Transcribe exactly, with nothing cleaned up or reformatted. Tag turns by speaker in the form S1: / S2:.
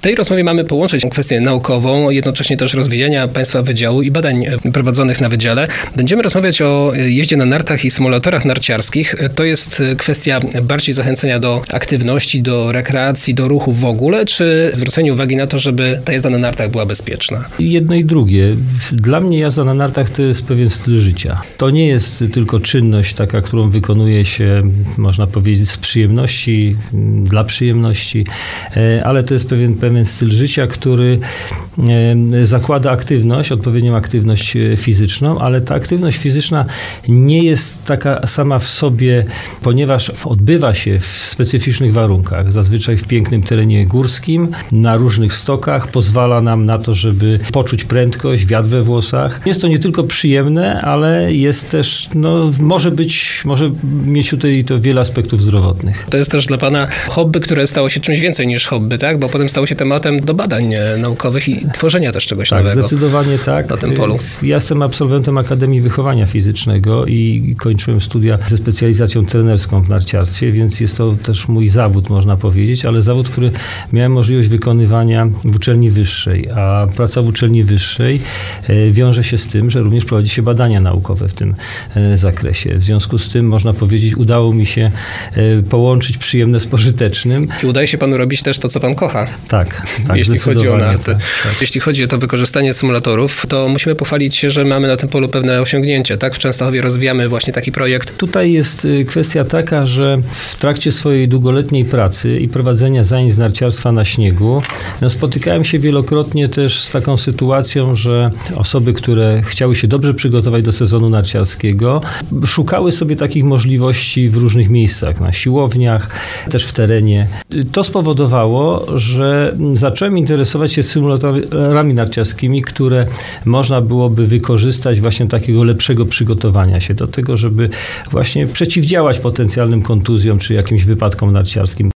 S1: W tej rozmowie mamy połączyć kwestię naukową, jednocześnie też rozwijania Państwa wydziału i badań prowadzonych na wydziale. Będziemy rozmawiać o jeździe na nartach i symulatorach narciarskich. To jest kwestia bardziej zachęcenia do aktywności, do rekreacji, do ruchu w ogóle, czy zwrócenie uwagi na to, żeby ta jazda na nartach była bezpieczna?
S2: Jedno i drugie. Dla mnie jazda na nartach to jest pewien styl życia. To nie jest tylko czynność taka, którą wykonuje się, można powiedzieć, z przyjemności, dla przyjemności, ale to jest pewien, pewien styl życia, który zakłada aktywność, odpowiednią aktywność fizyczną, ale ta aktywność fizyczna nie jest taka sama w sobie, ponieważ odbywa się w specyficznych warunkach, zazwyczaj w pięknym terenie górskim, na różnych stokach, pozwala nam na to, żeby poczuć prędkość, wiatr we włosach. Jest to nie tylko przyjemne, ale jest też, no, może być, może mieć tutaj to wiele aspektów zdrowotnych.
S1: To jest też dla Pana hobby, które stało się czymś więcej niż hobby, tak? Bo potem stało się tematem do badań naukowych i tworzenia też czegoś
S2: tak,
S1: nowego.
S2: Zdecydowanie tak.
S1: Na tym polu.
S2: Ja jestem absolwentem Akademii Wychowania Fizycznego i kończyłem studia ze specjalizacją trenerską w narciarstwie, więc jest to też mój zawód, można powiedzieć, ale zawód, który miałem możliwość wykonywania w uczelni wyższej, a praca w uczelni wyższej wiąże się z tym, że również prowadzi się badania naukowe w tym zakresie. W związku z tym, można powiedzieć, udało mi się połączyć przyjemne z pożytecznym.
S1: I udaje się Panu robić też to, co Pan kocha.
S2: Tak, tak,
S1: jeśli chodzi o narty.
S2: Tak, tak.
S1: Jeśli chodzi o to wykorzystanie symulatorów, to musimy pochwalić się, że mamy na tym polu pewne osiągnięcie. Tak? W Częstochowie rozwijamy właśnie taki projekt.
S2: Tutaj jest kwestia taka, że w trakcie swojej długoletniej pracy i prowadzenia zajęć z narciarstwa na śniegu no, spotykałem się wielokrotnie też z taką sytuacją, że osoby, które chciały się dobrze przygotować do sezonu narciarskiego, szukały sobie takich możliwości w różnych miejscach, na siłowniach, też w terenie. To spowodowało, że zacząłem interesować się symulatorami narciarskimi, które można byłoby wykorzystać właśnie takiego lepszego przygotowania się do tego, żeby właśnie przeciwdziałać potencjalnym kontuzjom czy jakimś wypadkom narciarskim.